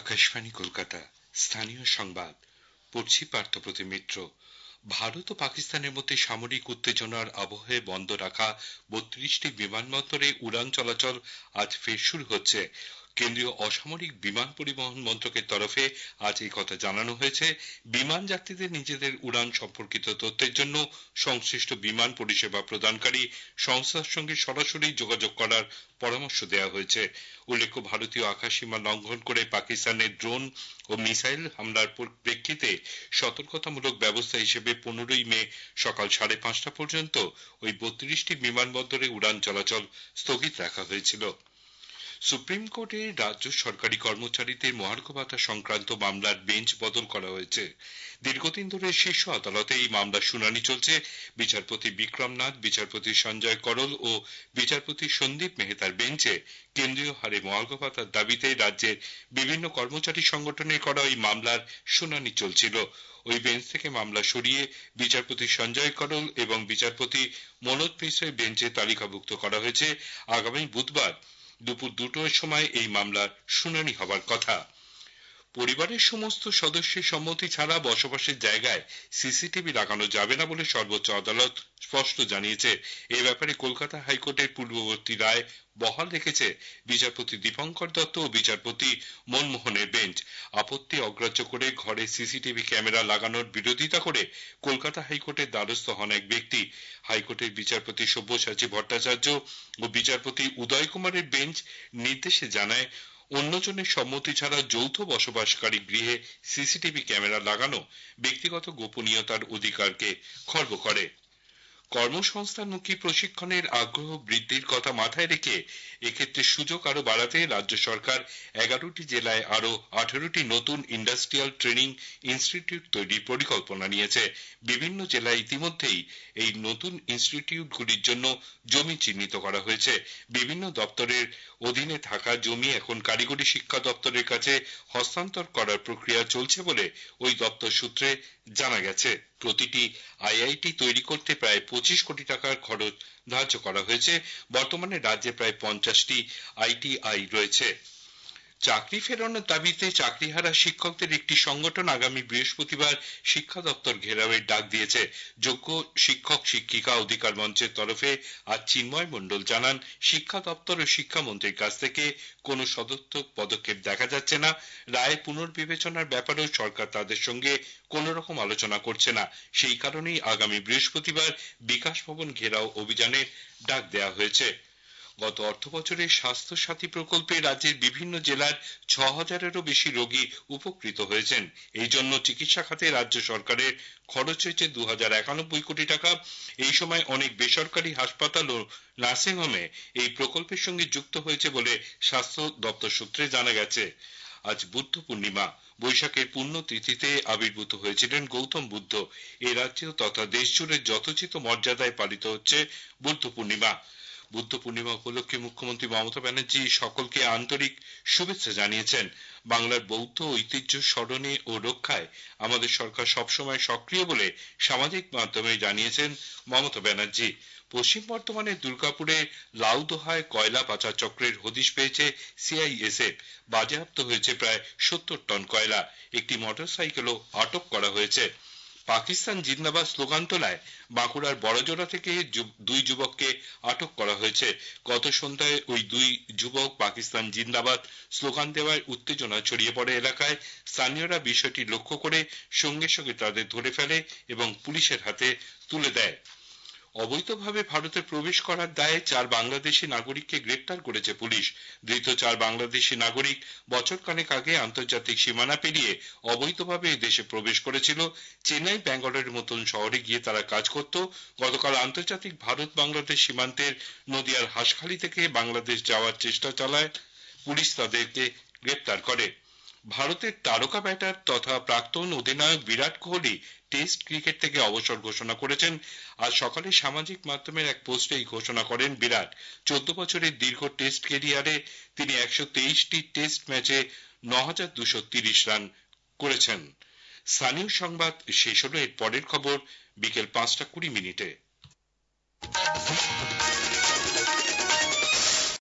আকাশবাণী কলকাতা স্থানীয় সংবাদ পড়ছি পার্থপ্রতিম মিত্র। ভারত ও পাকিস্তানের মধ্যে সামরিক উত্তেজনার আবহে বন্ধ রাখা ৩২টি বিমানবন্দরে উড়ান চলাচল আজ ফের শুরু হচ্ছে। কেন্দ্রীয় অসামরিক বিমান পরিবহন মন্ত্রকের তরফে আজ এই কথা জানানো হয়েছে। বিমান যাত্রীদের নিজেদের উড়ান সম্পর্কিত তথ্যের জন্য সংশ্লিষ্ট বিমান পরিষেবা প্রদানকারী সংস্থার সঙ্গে সরাসরি যোগাযোগ করার পরামর্শ দেওয়া হয়েছে। উল্লেখ্য, ভারতীয় আকাশসীমা লঙ্ঘন করে পাকিস্তানের ড্রোন ও মিসাইল হামলার প্রেক্ষিতে সতর্কতামূলক ব্যবস্থা হিসেবে 15ই মে সকাল 5:30 পর্যন্ত ওই 32টি বিমানবন্দরে উড়ান চলাচল স্থগিত রাখা হয়েছিল। সুপ্রিম কোর্টে রাজ্য সরকারি কর্মচারীদের মহার্ঘ ভাতা সংক্রান্ত মামলার বেঞ্চ বদল করা হয়েছে। দীর্ঘদিন ধরে শীর্ষ আদালতে এই মামলার শুনানি চলছে। বিচারপতি বিক্রম নাথ, বিচারপতি সঞ্জয় করল ও বিচারপতি সন্দীপ মেহতার বেঞ্চে কেন্দ্রীয় হারে মহার্ঘ ভাতার দাবিতে রাজ্যের বিভিন্ন কর্মচারী সংগঠনের করা ওই মামলার শুনানি চলছিল। ওই বেঞ্চ থেকে মামলা সরিয়ে বিচারপতি সঞ্জয় করল এবং বিচারপতি মনোজ মিশ্রের বেঞ্চে তালিকাভুক্ত করা হয়েছে। আগামী বুধবার দুপুর 2টার সময় এই মামলার শুনানি হবার কথা। পরিবারের সমস্ত সদস্যের সম্মতি ছাড়া বসবাসের জায়গায় সিসিটিভি লাগানো যাবে না বলে সর্বোচ্চ আদালত স্পষ্ট জানিয়েছে। এ ব্যাপারে কলকাতা হাইকোর্টের পূর্ববর্তী রায় বহাল রেখেছে বিচারপতি দীপঙ্কর দত্ত ও বিচারপতি মনমোহনের বেঞ্চ। আপত্তি অগ্রাহ্য করে ঘরে সিসিটিভি ক্যামেরা লাগানোর বিরোধিতা করে কলকাতা হাইকোর্টের দ্বারস্থ হন এক ব্যক্তি। হাইকোর্টের বিচারপতি সব্যসাচী ভট্টাচার্য ও বিচারপতি উদয় কুমারের বেঞ্চ নির্দেশে জানায়, অন্যজনের সম্মতি ছাড়া যৌথ বসবাসকারী গৃহে সিসিটিভি ক্যামেরা লাগানো ব্যক্তিগত গোপনীয়তার অধিকারকে খর্ব করে। কর্মসংস্থানমুখী প্রশিক্ষণের আগ্রহ বৃদ্ধির কথা মাথায় রেখে এক্ষেত্রে সুযোগ আরো বাড়াতে রাজ্য সরকার 11টি জেলায় আরো 18টি নতুন ইন্ডাস্ট্রিয়াল ট্রেনিং ইনস্টিটিউট তৈরির পরিকল্পনা নিয়েছে। বিভিন্ন জেলায় ইতিমধ্যেই এই নতুন ইনস্টিটিউটগুলির জন্য জমি চিহ্নিত করা হয়েছে। বিভিন্ন দপ্তরের অধীনে থাকা জমি এখন কারিগরি শিক্ষা দপ্তরের কাছে হস্তান্তর করার প্রক্রিয়া চলছে বলে ওই দপ্তর সূত্রে জানা গেছে। প্রতিটি আইআইটি তৈরি করতে প্রায় 25 কোটি টাকার খরচ ধার্য করা হয়েছে। বর্তমানে রাজ্যে প্রায় 50টি আইটিআই রয়েছে। চাকরি ফেরানোর দাবিতে চাকরিহারা শিক্ষকদের একটি সংগঠন আগামী বৃহস্পতিবার শিক্ষা দপ্তর ঘেরাওয়ের ডাক দিয়েছে। যোগ্য শিক্ষক শিক্ষিকা অধিকার মঞ্চের তরফে আজ চিন্ময় মণ্ডল জানান, শিক্ষা দপ্তর ও শিক্ষামন্ত্রীর কাছ থেকে কোনো সদর্থক পদক্ষেপ দেখা যাচ্ছে না। রায় পুনর্বিবেচনার ব্যাপারেও সরকার তাদের সঙ্গে কোন রকম আলোচনা করছে না। সেই কারণেই আগামী বৃহস্পতিবার বিকাশ ভবন ঘেরাও অভিযানের ডাক দেওয়া হয়েছে। গত অর্থবছরে স্বাস্থ্য সাথী প্রকল্পে রাজ্যের বিভিন্ন জেলার 6,000-এরও বেশি রোগী উপকৃত হয়েছেন। এই জন্য চিকিৎসা খাতে রাজ্য সরকারের খরচ হয়েছে 2,091 কোটি টাকা। এই সময় অনেক বেসরকারি হাসপাতাল ও নার্সিংহোমে এই প্রকল্পের সঙ্গে যুক্ত হয়েছে বলে স্বাস্থ্য দপ্তর সূত্রে জানা গেছে। আজ বুদ্ধ পূর্ণিমা। বৈশাখের পুণ্য তিথিতে আবির্ভূত হয়েছিলেন গৌতম বুদ্ধ। এ রাজ্যেও তথা দেশ জুড়ে যথোচিত মর্যাদায় পালিত হচ্ছে বুদ্ধ পূর্ণিমা। বুদ্ধ পূর্ণিমা উপলক্ষে মুখ্যমন্ত্রী মমতা ব্যানার্জি সকলকে আন্তরিক শুভেচ্ছা জানিয়েছেন। বাংলার বৌদ্ধ ঐতিহ্য স্মরণে ও রক্ষায় আমাদের সরকার সবসময় সক্রিয় বলে সামাজিক মাধ্যমে জানিয়েছেন মমতা ব্যানার্জি। পশ্চিম বর্ধমানের দুর্গাপুরে লাউদোহায় কয়লা পাচার চক্রের হদিশ পেয়েছে সিআইএসএফ। বাজেয়াপ্ত হয়েছে প্রায় 70 টন কয়লা। একটি মোটরসাইকেলও আটক করা হয়েছে। পাকিস্তান জিন্দাবাদ স্লোগান তোলায় বাঁকুড়ার বড়জোড়া থেকে দুই যুবককে আটক করা হয়েছে। গত সন্ধ্যায় ওই দুই যুবক পাকিস্তান জিন্দাবাদ স্লোগান দেওয়ায় উত্তেজনা ছড়িয়ে পড়ে এলাকায়। স্থানীয়রা বিষয়টি লক্ষ্য করে সঙ্গে সঙ্গে তাদের ধরে ফেলে এবং পুলিশের হাতে তুলে দেয়। অবৈধভাবে ভারতে প্রবেশ করার দায়ে 4 বাংলাদেশী নাগরিককে গ্রেপ্তার করেছে পুলিশ। ধৃত 4 বাংলাদেশী নাগরিক বছরখানেক আগে আন্তর্জাতিক সীমানা পেরিয়ে অবৈধভাবে দেশে প্রবেশ করেছিল। চেন্নাই, ব্যাঙ্গালোরের মতন শহরে গিয়ে তারা কাজ করত। গতকাল আন্তর্জাতিক ভারত বাংলাদেশ সীমান্তের নদিয়ার হাসখালি থেকে বাংলাদেশ যাওয়ার চেষ্টা চালায় পুলিশ তাদেরকে গ্রেপ্তার করে। ভারতের তারকা ব্যাটার তথা প্রাক্তন অধিনায়ক বিরাট কোহলি টেস্ট ক্রিকেট থেকে অবসর ঘোষণা করেছেন। আজ সকালে সামাজিক মাধ্যমের এক পোস্টে এই ঘোষণা করেন বিরাট। 14 বছরের দীর্ঘ টেস্ট ক্যারিয়ারে তিনি 123টি টেস্ট ম্যাচে 9,230 রান করেছেন। স্থানীয় সংবাদ শেষ হলো। এর পরের খবর বিকেল 5:20 মিনিটে।